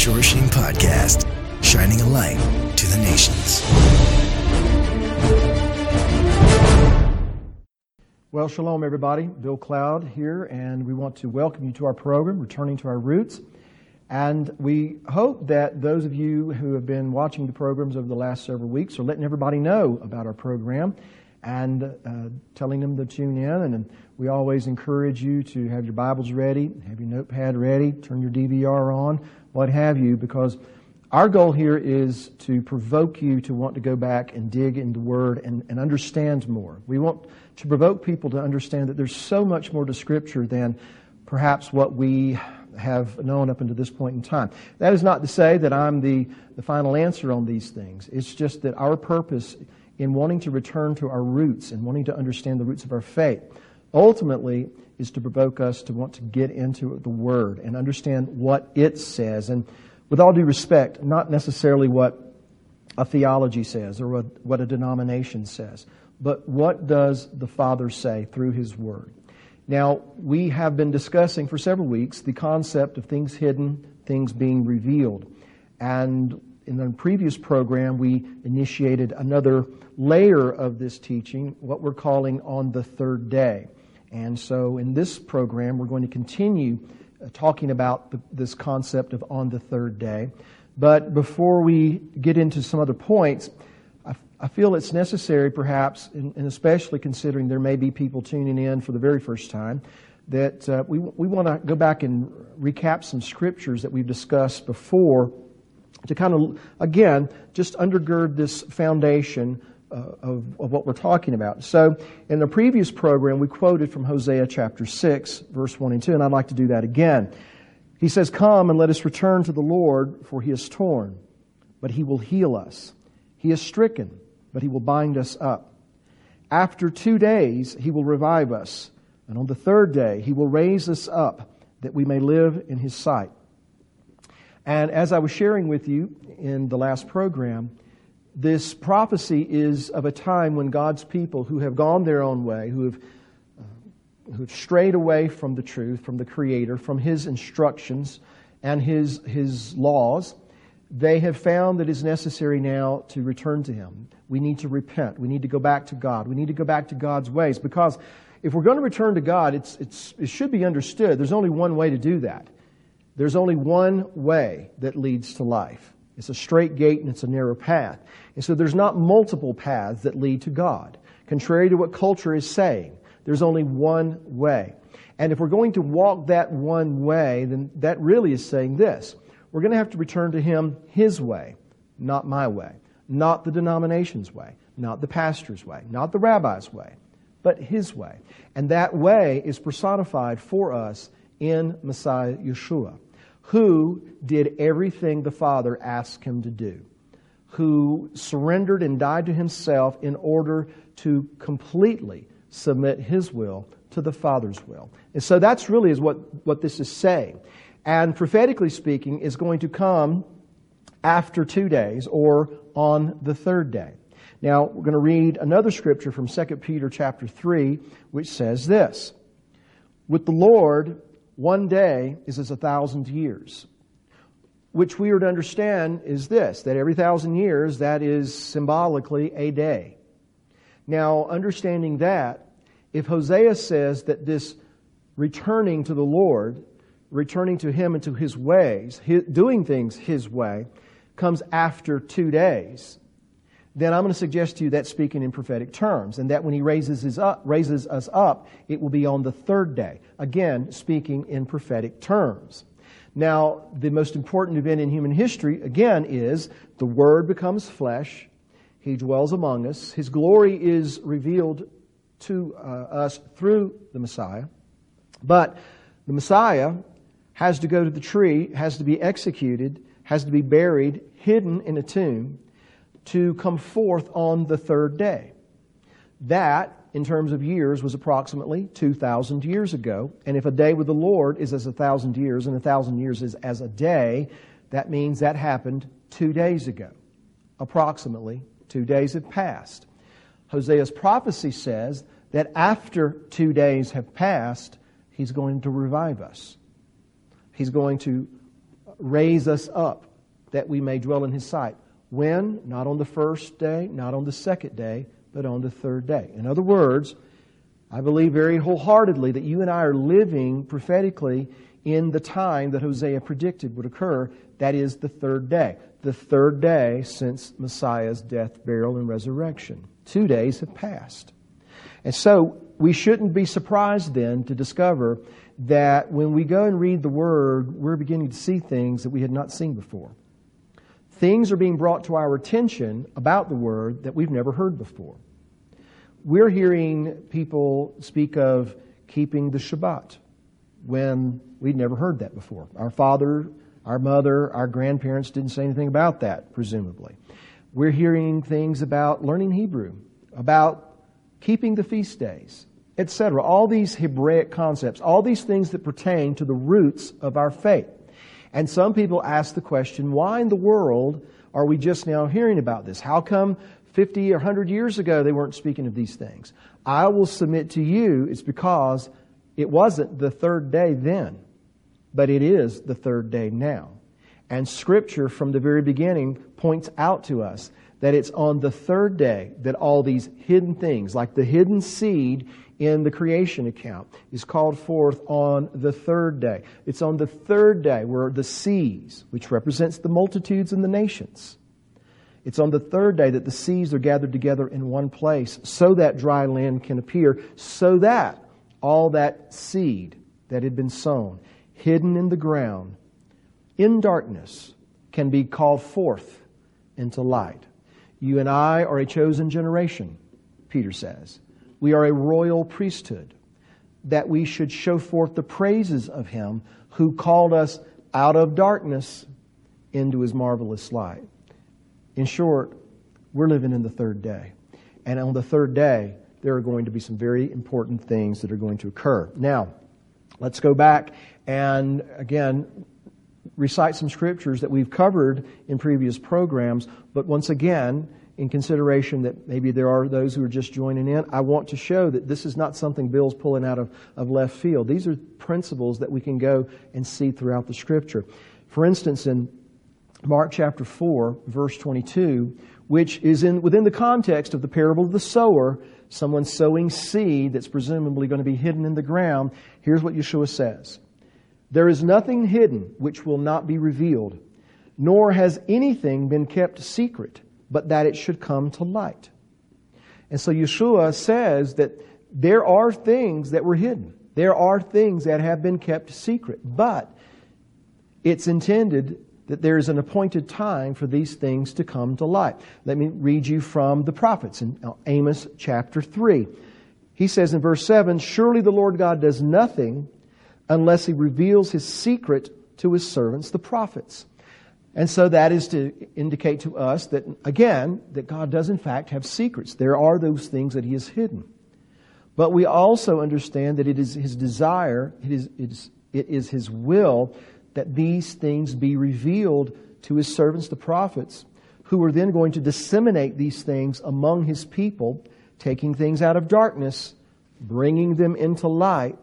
Shore Sheen Podcast, shining a light to the nations. Well, shalom everybody. Bill Cloud here, and we want to welcome you to our program, Returning to Our Roots. And we hope that those of you who have been watching the programs over the last several weeks are letting everybody know about our program and telling them to tune in. And we always encourage you to have your Bibles ready, have your notepad ready, turn your DVR on, what have you, because our goal here is to provoke you to want to go back and dig into the Word and understand more. We want to provoke people to understand that there's so much more to Scripture than perhaps what we have known up until this point in time. That is not to say that I'm the final answer on these things. It's just that our purpose in wanting to return to our roots and wanting to understand the roots of our faith ultimately is to provoke us to want to get into the Word and understand what it says. And with all due respect, not necessarily what a theology says or what a denomination says, but what does the Father say through His Word. Now, we have been discussing for several weeks the concept of things hidden, things being revealed. And in the previous program, we initiated another layer of this teaching, what we're calling On the Third Day. And so in this program, we're going to continue talking about this concept of on the third day. But before we get into some other points, I feel it's necessary perhaps, and especially considering there may be people tuning in for the very first time, that we want to go back and recap some scriptures that we've discussed before to kind of, again, just undergird this foundation of what we're talking about. So in the previous program, we quoted from Hosea chapter 6, verse 1 and 2, and I'd like to do that again. He says, "Come and let us return to the Lord, for He is torn, but He will heal us. He is stricken, but He will bind us up. After 2 days He will revive us, and on the third day He will raise us up, that we may live in His sight." And as I was sharing with you in the last program, this prophecy is of a time when God's people who have gone their own way, who have strayed away from the truth, from the Creator, from His instructions and His laws, they have found that it is necessary now to return to Him. We need to repent. We need to go back to God. We need to go back to God's ways, because if we're going to return to God, it should be understood there's only one way to do that. There's only one way that leads to life. It's a straight gate and it's a narrow path. And so there's not multiple paths that lead to God. Contrary to what culture is saying, there's only one way. And if we're going to walk that one way, then that really is saying this. We're going to have to return to Him His way, not my way, not the denomination's way, not the pastor's way, not the rabbi's way, but His way. And that way is personified for us in Messiah Yeshua, who did everything the Father asked Him to do, who surrendered and died to Himself in order to completely submit His will to the Father's will. And so that's really is what this is saying. And prophetically speaking, is going to come after 2 days or on the third day. Now, we're going to read another scripture from 2 Peter chapter 3, which says this: "With the Lord, 1 day is as 1,000 years." Which we are to understand is this, that every 1,000 years, that is symbolically a day. Now, understanding that, if Hosea says that this returning to the Lord, returning to Him and to His ways, doing things His way, comes after 2 days, then I'm going to suggest to you that's speaking in prophetic terms, and that when He raises us up, it will be on the third day. Again, speaking in prophetic terms. Now, the most important event in human history, again, is the Word becomes flesh. He dwells among us. His glory is revealed to us through the Messiah. But the Messiah has to go to the tree, has to be executed, has to be buried, hidden in a tomb, to come forth on the third day. That, in terms of years, was approximately 2,000 years ago. And if a day with the Lord is as 1,000 years, and 1,000 years is as a day, that means that happened 2 days ago. Approximately 2 days have passed. Hosea's prophecy says that after 2 days have passed, He's going to revive us. He's going to raise us up that we may dwell in His sight. When? Not on the first day, not on the second day, but on the third day. In other words, I believe very wholeheartedly that you and I are living prophetically in the time that Hosea predicted would occur. That is the third day. The third day since Messiah's death, burial, and resurrection. 2 days have passed. And so we shouldn't be surprised then to discover that when we go and read the Word, we're beginning to see things that we had not seen before. Things are being brought to our attention about the Word that we've never heard before. We're hearing people speak of keeping the Shabbat when we'd never heard that before. Our father, our mother, our grandparents didn't say anything about that, presumably. We're hearing things about learning Hebrew, about keeping the feast days, etc. All these Hebraic concepts, all these things that pertain to the roots of our faith. And some people ask the question, why in the world are we just now hearing about this? How come 50 or 100 years ago they weren't speaking of these things? I will submit to you it's because it wasn't the third day then, but it is the third day now. And Scripture from the very beginning points out to us that it's on the third day that all these hidden things, like the hidden seed in the creation account, is called forth on the third day. It's on the third day where the seas, which represents the multitudes and the nations, it's on the third day that the seas are gathered together in one place so that dry land can appear, so that all that seed that had been sown, hidden in the ground, in darkness, can be called forth into light. You and I are a chosen generation, Peter says. We are a royal priesthood, that we should show forth the praises of Him who called us out of darkness into His marvelous light. In short, we're living in the third day. And on the third day, there are going to be some very important things that are going to occur. Now, let's go back and, again, recite some scriptures that we've covered in previous programs, but once again, in consideration that maybe there are those who are just joining in, I want to show that this is not something Bill's pulling out of left field. These are principles that we can go and see throughout the Scripture. For instance, in Mark chapter 4, verse 22, which is within the context of the parable of the sower, someone sowing seed that's presumably going to be hidden in the ground, here's what Yeshua says. There is nothing hidden which will not be revealed, nor has anything been kept secret, but that it should come to light. And so Yeshua says that there are things that were hidden. There are things that have been kept secret. But it's intended that there is an appointed time for these things to come to light. Let me read you from the prophets in Amos chapter 3. He says in verse 7, surely the Lord God does nothing unless He reveals His secret to His servants, the prophets. And so that is to indicate to us that, again, that God does in fact have secrets. There are those things that He has hidden. But we also understand that it is His desire, it is His will that these things be revealed to His servants, the prophets, who are then going to disseminate these things among His people, taking things out of darkness, bringing them into light.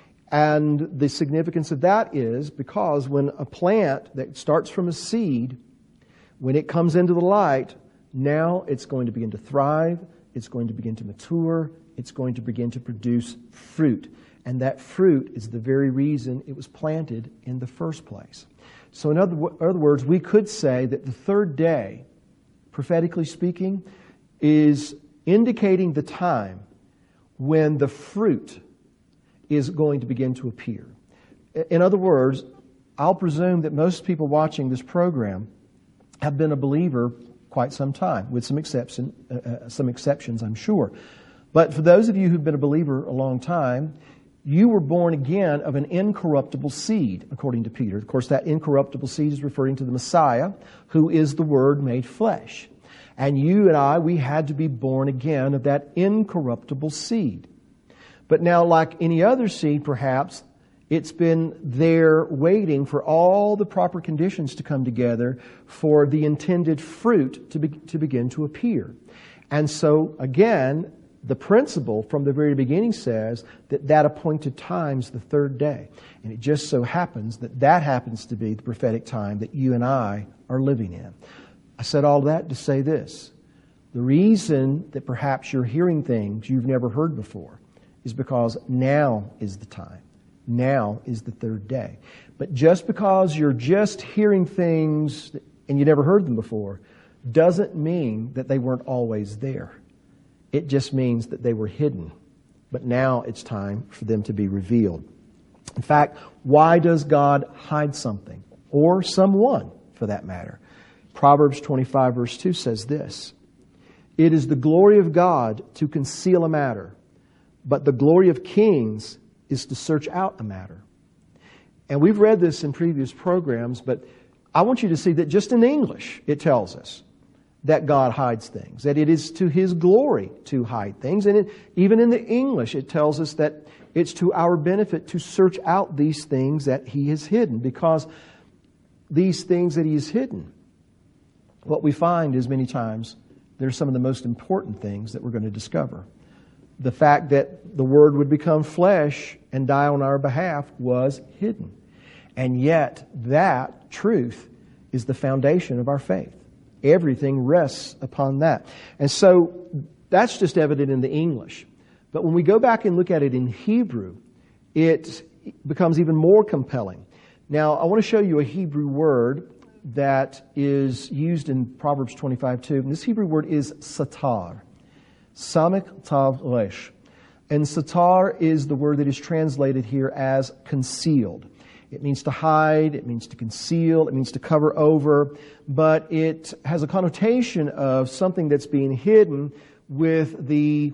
And the significance of that is because when a plant that starts from a seed, when it comes into the light, now it's going to begin to thrive, it's going to begin to mature, it's going to begin to produce fruit. And that fruit is the very reason it was planted in the first place. So in other words, we could say that the third day, prophetically speaking, is indicating the time when the fruit is going to begin to appear. In other words, I'll presume that most people watching this program have been a believer quite some time, with some exceptions, I'm sure. But for those of you who've been a believer a long time, you were born again of an incorruptible seed, according to Peter. Of course, that incorruptible seed is referring to the Messiah, who is the Word made flesh. And you and I, we had to be born again of that incorruptible seed. But now, like any other seed, perhaps, it's been there waiting for all the proper conditions to come together for the intended fruit to begin to appear. And so, again, the principle from the very beginning says that appointed time's the third day. And it just so happens that happens to be the prophetic time that you and I are living in. I said all that to say this. The reason that perhaps you're hearing things you've never heard before is because now is the time. Now is the third day. But just because you're just hearing things and you never heard them before doesn't mean that they weren't always there. It just means that they were hidden. But now it's time for them to be revealed. In fact, why does God hide something? Or someone, for that matter? Proverbs 25 verse 2 says this, "It is the glory of God to conceal a matter, but the glory of kings is to search out a matter." And we've read this in previous programs, but I want you to see that just in English it tells us that God hides things, that it is to His glory to hide things. And even in the English it tells us that it's to our benefit to search out these things that He has hidden, because these things that He has hidden, what we find is many times they're some of the most important things that we're going to discover. The fact that the Word would become flesh and die on our behalf was hidden. And yet that truth is the foundation of our faith. Everything rests upon that. And so that's just evident in the English. But when we go back and look at it in Hebrew, it becomes even more compelling. Now, I want to show you a Hebrew word that is used in Proverbs 25:2. And this Hebrew word is satar. Samek tav resh. And satar is the word that is translated here as concealed. It means to hide, it means to conceal, it means to cover over, but it has a connotation of something that's being hidden with the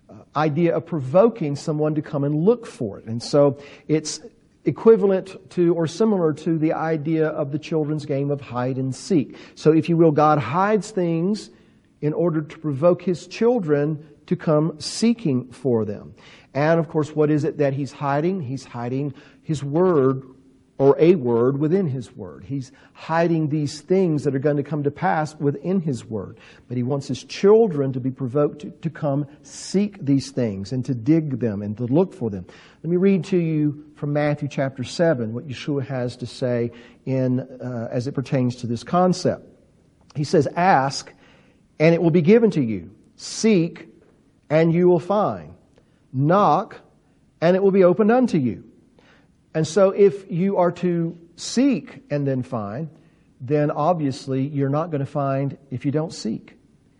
idea of provoking someone to come and look for it. And so it's equivalent to or similar to the idea of the children's game of hide and seek. So if you will, God hides things in order to provoke His children to come seeking for them. And of course, what is it that He's hiding? He's hiding His Word, or a word within His Word. He's hiding these things that are going to come to pass within His Word. But He wants His children to be provoked to come seek these things and to dig them and to look for them. Let me read to you from Matthew chapter 7 what Yeshua has to say as it pertains to this concept. He says, "Ask, and it will be given to you. Seek, and you will find. Knock, and it will be opened unto you." And so if you are to seek and then find, then obviously you're not going to find if you don't seek.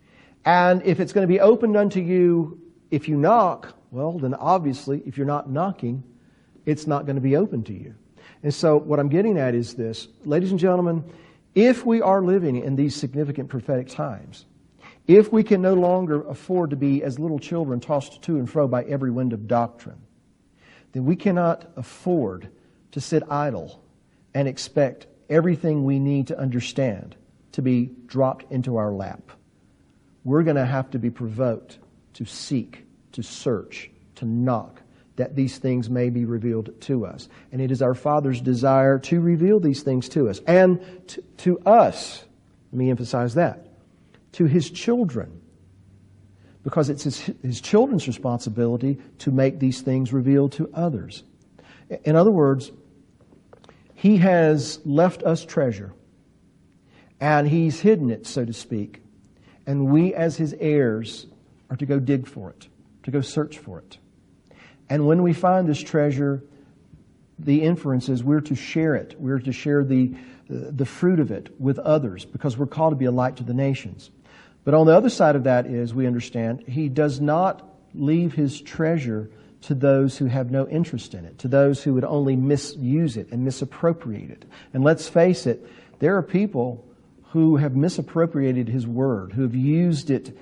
And if it's going to be opened unto you if you knock, well, then obviously if you're not knocking, it's not going to be open to you. And so what I'm getting at is this. Ladies and gentlemen, if we are living in these significant prophetic times, if we can no longer afford to be as little children tossed to and fro by every wind of doctrine, then we cannot afford to sit idle and expect everything we need to understand to be dropped into our lap. We're going to have to be provoked to seek, to search, to knock, that these things may be revealed to us. And it is our Father's desire to reveal these things to us. And to us, let me emphasize that, to His children. Because it's his children's responsibility to make these things revealed to others. In other words, He has left us treasure, and He's hidden it, so to speak. And we as His heirs are to go dig for it, to go search for it. And when we find this treasure, the inference is we're to share it. We're to share the fruit of it with others, because we're called to be a light to the nations. But on the other side of that is, we understand, He does not leave His treasure to those who have no interest in it, to those who would only misuse it and misappropriate it. And let's face it, there are people who have misappropriated His Word, who have used it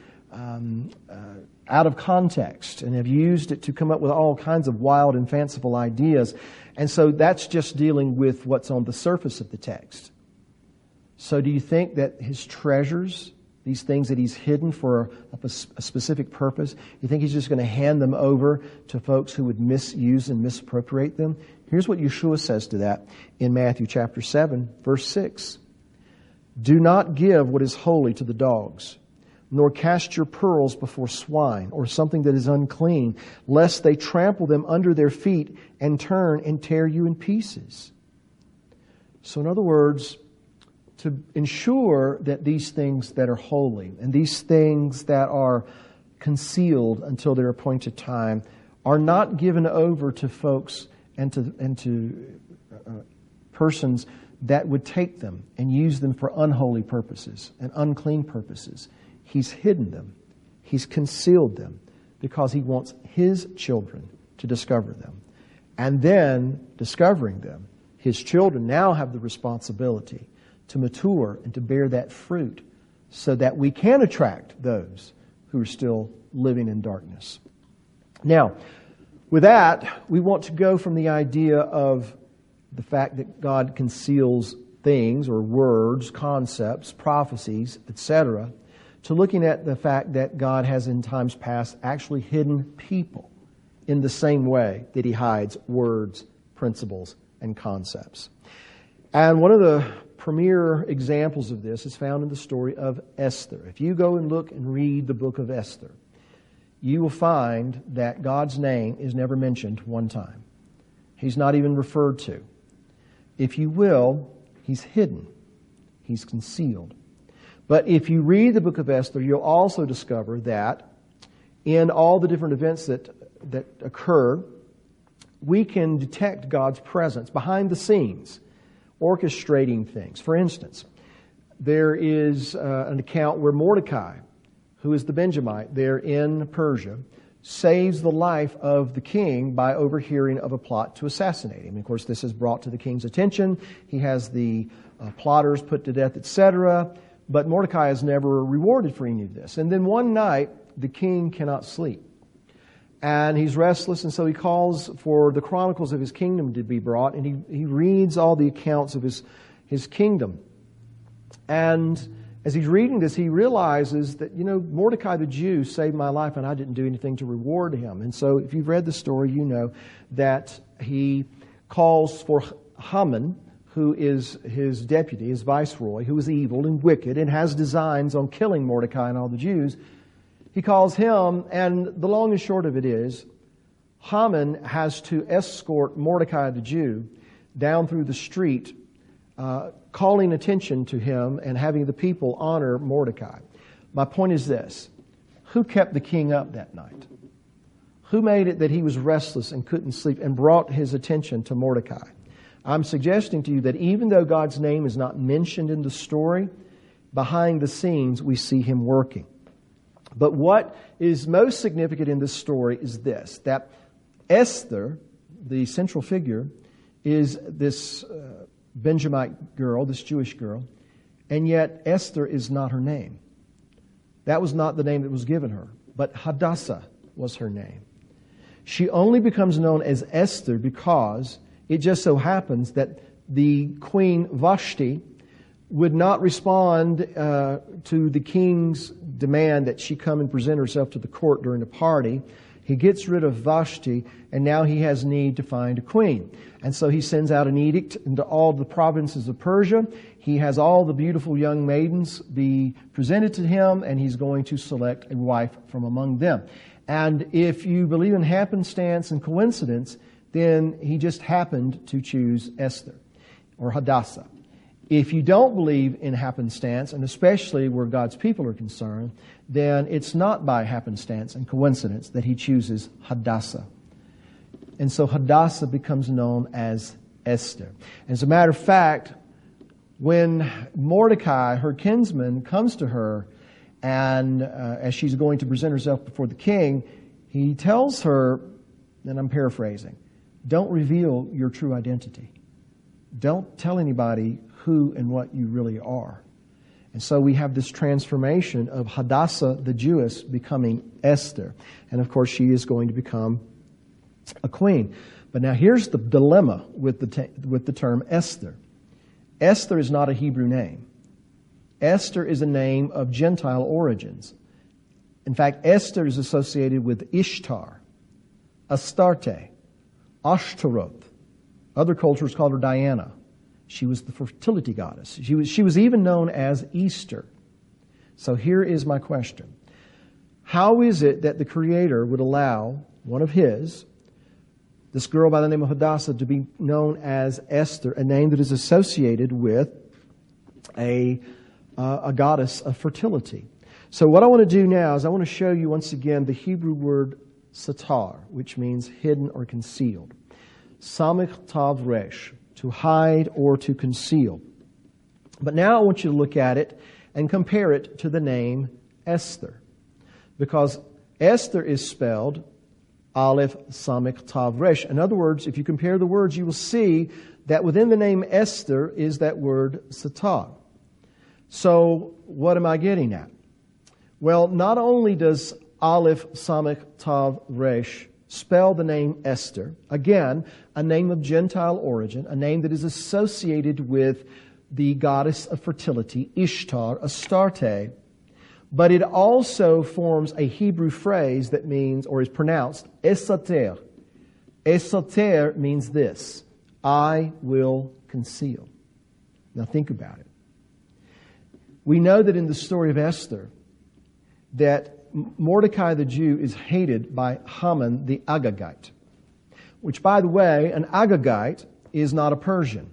out of context and have used it to come up with all kinds of wild and fanciful ideas. And so that's just dealing with what's on the surface of the text. So do you think that His treasures, these things that He's hidden for a specific purpose, you think He's just going to hand them over to folks who would misuse and misappropriate them? Here's what Yeshua says to that in Matthew chapter 7, verse 6. "Do not give what is holy to the dogs, nor cast your pearls before swine, or something that is unclean, lest they trample them under their feet and turn and tear you in pieces. So in other words, to ensure that these things that are holy and these things that are concealed until their appointed time are not given over to folks and to persons that would take them and use them for unholy purposes and unclean purposes. He's hidden them. He's concealed them because He wants His children to discover them. And then, discovering them, His children now have the responsibility to mature and to bear that fruit so that we can attract those who are still living in darkness. Now, with that, we want to go from the idea of the fact that God conceals things or words, concepts, prophecies, etc., to looking at the fact that God has in times past actually hidden people in the same way that He hides words, principles, and concepts. And one of the premier examples of this is found in the story of Esther. If you go and look and read the book of Esther, you will find that God's name is never mentioned one time. He's not even referred to. If you will, He's hidden. He's concealed. But if you read the book of Esther, you'll also discover that in all the different events that occur, we can detect God's presence behind the scenes, orchestrating things. For instance, there is an account where Mordecai, who is the Benjamite there in Persia, saves the life of the king by overhearing of a plot to assassinate him. And of course, this is brought to the king's attention. He has the plotters put to death, etc. But Mordecai is never rewarded for any of this. And then one night, the king cannot sleep. And he's restless, and so he calls for the chronicles of his kingdom to be brought, and he reads all the accounts of his kingdom. And as he's reading this, he realizes that, Mordecai the Jew saved my life and I didn't do anything to reward him. And so if you've read the story, you know that he calls for Haman, who is his deputy, his viceroy, who is evil and wicked and has designs on killing Mordecai and all the Jews. He calls him, and the long and short of it is, Haman has to escort Mordecai the Jew down through the street, calling attention to him and having the people honor Mordecai. My point is this: who kept the king up that night? Who made it that he was restless and couldn't sleep and brought his attention to Mordecai? I'm suggesting to you that even though God's name is not mentioned in the story, behind the scenes we see Him working. But what is most significant in this story is this, that Esther, the central figure, is this Benjamite girl, this Jewish girl, and yet Esther is not her name. That was not the name that was given her, but Hadassah was her name. She only becomes known as Esther because it just so happens that the Queen Vashti would not respond to the king's demand that she come and present herself to the court during a party. He gets rid of Vashti, and now he has need to find a queen. And so he sends out an edict into all the provinces of Persia. He has all the beautiful young maidens be presented to him, and he's going to select a wife from among them. And if you believe in happenstance and coincidence, then he just happened to choose Esther or Hadassah. If you don't believe in happenstance, and especially where God's people are concerned, then it's not by happenstance and coincidence that he chooses Hadassah. And so Hadassah becomes known as Esther. As a matter of fact, when Mordecai, her kinsman, comes to her, and as she's going to present herself before the king, he tells her, and I'm paraphrasing, don't reveal your true identity. Don't tell anybody who and what you really are. And so we have this transformation of Hadassah the Jewess becoming Esther. And of course she is going to become a queen. But now here's the dilemma with the term Esther. Esther is not a Hebrew name. Esther is a name of Gentile origins. In fact, Esther is associated with Ishtar, Astarte, Ashtaroth. Other cultures called her Diana. She was the fertility goddess. She was even known as Easter. So here is my question. How is it that the Creator would allow one of His, this girl by the name of Hadassah, to be known as Esther, a name that is associated with a goddess of fertility? So what I want to do now is I want to show you once again the Hebrew word satar, which means hidden or concealed. Samech tav resh, to hide or to conceal. But now I want you to look at it and compare it to the name Esther. Because Esther is spelled Aleph Samech Tav Resh. In other words, if you compare the words, you will see that within the name Esther is that word satar. So what am I getting at? Well, not only does Aleph Samech Tav Resh spell the name Esther, again, a name of Gentile origin, a name that is associated with the goddess of fertility, Ishtar, Astarte, but it also forms a Hebrew phrase that means, or is pronounced, esater. Esater means this: I will conceal. Now think about it. We know that in the story of Esther, that Mordecai the Jew is hated by Haman the Agagite, which, by the way, an Agagite is not a Persian.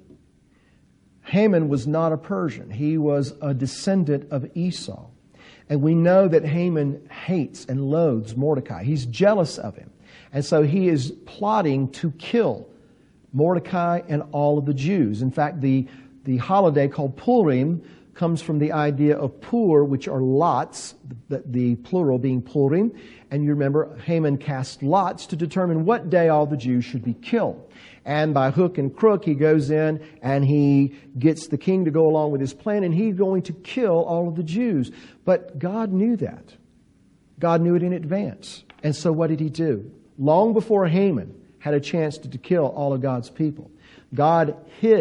Haman was not a Persian. He was a descendant of Esau. And we know that Haman hates and loathes Mordecai. He's jealous of him. And so he is plotting to kill Mordecai and all of the Jews. In fact, the holiday called Purim comes from the idea of pur, which are lots, the plural being Purim. And you remember Haman cast lots to determine what day all the Jews should be killed. And by hook and crook, he goes in and he gets the king to go along with his plan, and he's going to kill all of the Jews. But God knew that. God knew it in advance. And so what did He do? Long before Haman had a chance to kill all of God's people, God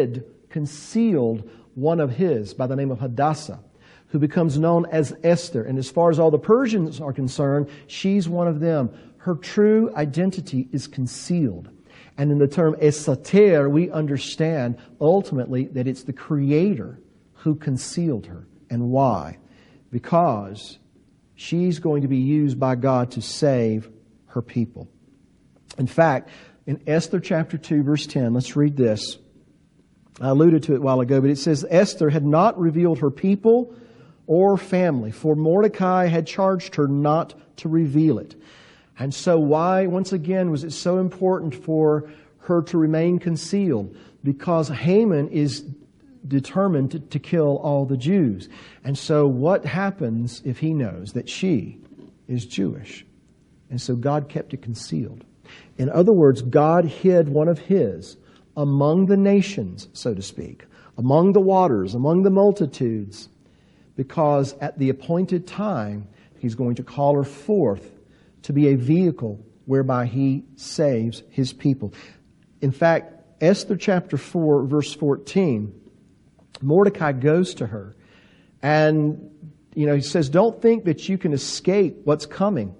concealed one of His by the name of Hadassah, who becomes known as Esther. And as far as all the Persians are concerned, she's one of them. Her true identity is concealed. And in the term esater, we understand ultimately that it's the Creator who concealed her. And why? Because she's going to be used by God to save her people. In fact, in Esther chapter 2, verse 10, let's read this. I alluded to it a while ago, but it says, Esther had not revealed her people or family, for Mordecai had charged her not to reveal it. And so why, once again, was it so important for her to remain concealed? Because Haman is determined to kill all the Jews. And so what happens if he knows that she is Jewish? And so God kept it concealed. In other words, God hid one of His among the nations, so to speak, among the waters, among the multitudes, because at the appointed time, He's going to call her forth to be a vehicle whereby He saves His people. In fact, Esther chapter 4, verse 14, Mordecai goes to her and, he says, don't think that you can escape what's coming.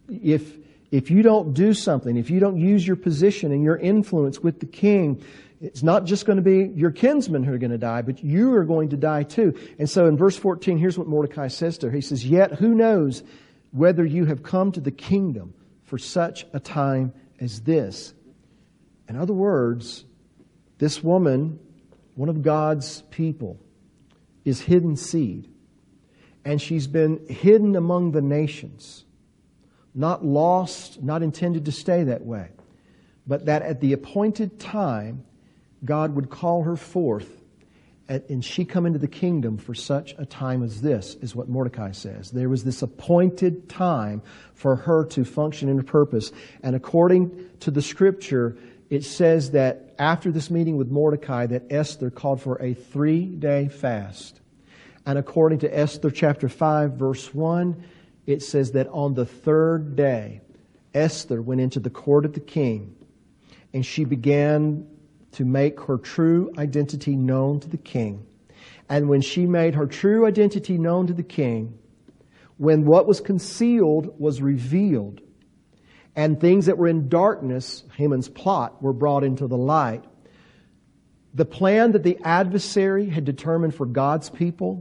If you don't do something, if you don't use your position and your influence with the king, it's not just going to be your kinsmen who are going to die, but you are going to die too. And so in verse 14, here's what Mordecai says to her. He says, yet who knows whether you have come to the kingdom for such a time as this. In other words, this woman, one of God's people, is hidden seed. And she's been hidden among the nations. Not lost, not intended to stay that way. But that at the appointed time, God would call her forth and she come into the kingdom for such a time as this, is what Mordecai says. There was this appointed time for her to function in her purpose. And according to the Scripture, it says that after this meeting with Mordecai, that Esther called for a 3-day fast. And according to Esther chapter 5, verse 1, it says that on the 3rd day, Esther went into the court of the king, and she began to make her true identity known to the king. And when she made her true identity known to the king, when what was concealed was revealed, and things that were in darkness, Haman's plot, were brought into the light, the plan that the adversary had determined for God's people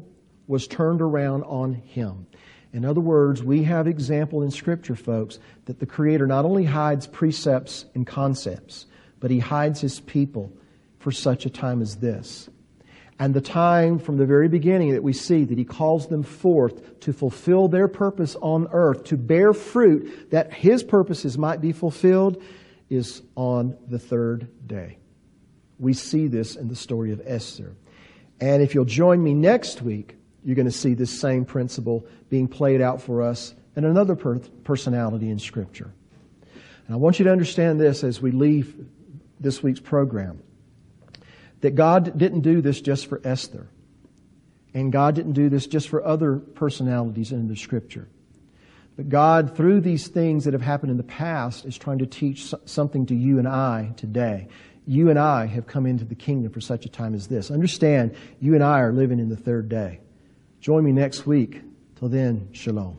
was turned around on him. In other words, we have example in Scripture, folks, that the Creator not only hides precepts and concepts, but He hides His people for such a time as this. And the time from the very beginning that we see that He calls them forth to fulfill their purpose on earth, to bear fruit that His purposes might be fulfilled, is on the third day. We see this in the story of Esther. And if you'll join me next week, you're going to see this same principle being played out for us in another personality in Scripture. And I want you to understand this as we leave this week's program, that God didn't do this just for Esther. And God didn't do this just for other personalities in the Scripture. But God, through these things that have happened in the past, is trying to teach something to you and I today. You and I have come into the kingdom for such a time as this. Understand, you and I are living in the third day. Join me next week. Till then, shalom.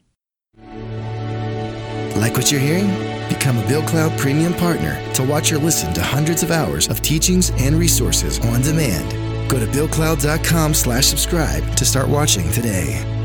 Like what you're hearing? Become a Bill Cloud Premium Partner to watch or listen to hundreds of hours of teachings and resources on demand. Go to BillCloud.com/subscribe to start watching today.